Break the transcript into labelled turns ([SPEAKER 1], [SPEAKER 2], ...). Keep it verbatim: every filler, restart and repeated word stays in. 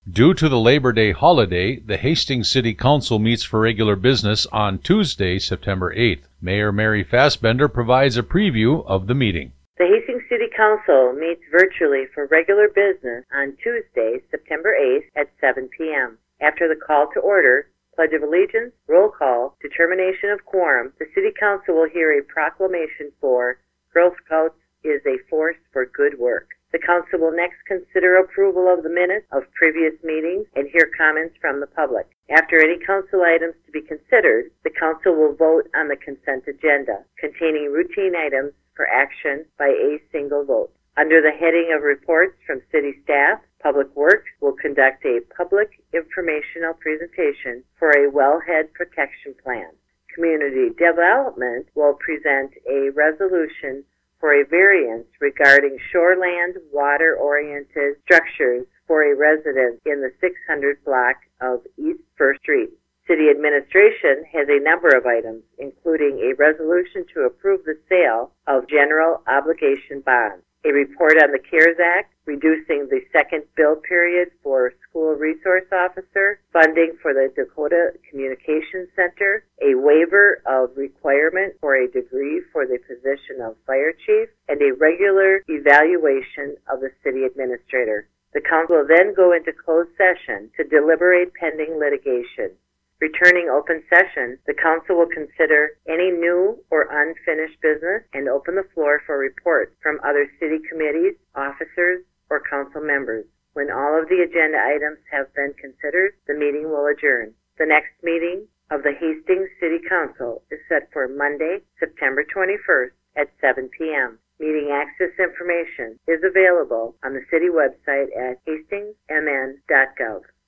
[SPEAKER 1] Due to the Labor Day holiday, the Hastings City Council meets for regular business on Tuesday, September eighth. Mayor Mary Fassbender provides a preview of the meeting.
[SPEAKER 2] The Hastings City Council meets virtually for regular business on Tuesday, September eighth at seven p.m. After the call to order, Pledge of Allegiance, roll call, determination of quorum, the City Council will hear a proclamation for Girl Scouts is a force for good work. The Council will next consider approval of the minutes of previous meetings and hear comments from the public. After any Council items to be considered, the Council will vote on the consent agenda, containing routine items for action by a single vote. Under the heading of reports from City staff, Public Works will conduct a public informational presentation for a wellhead protection plan. Community Development will present a resolution for a variance regarding shoreland water-oriented structures for a residence in the six hundred block of East First Street. City Administration has a number of items, including a resolution to approve the sale of general obligation bonds, a report on the CARES Act, reducing the second bill period for school resource officer, funding for the Dakota Communications Center, a waiver of requirement for a degree for the position of fire chief, and a regular evaluation of the city administrator. The council will then go into closed session to deliberate pending litigation. Returning open session, the council will consider any new or unfinished business and open the floor for reports from other city committees, officers, or council members. When all of the agenda items have been considered, the meeting will adjourn. The next meeting of the Hastings City Council is set for Monday, September twenty-first at seven p.m. Meeting access information is available on the city website at hastings m n dot gov.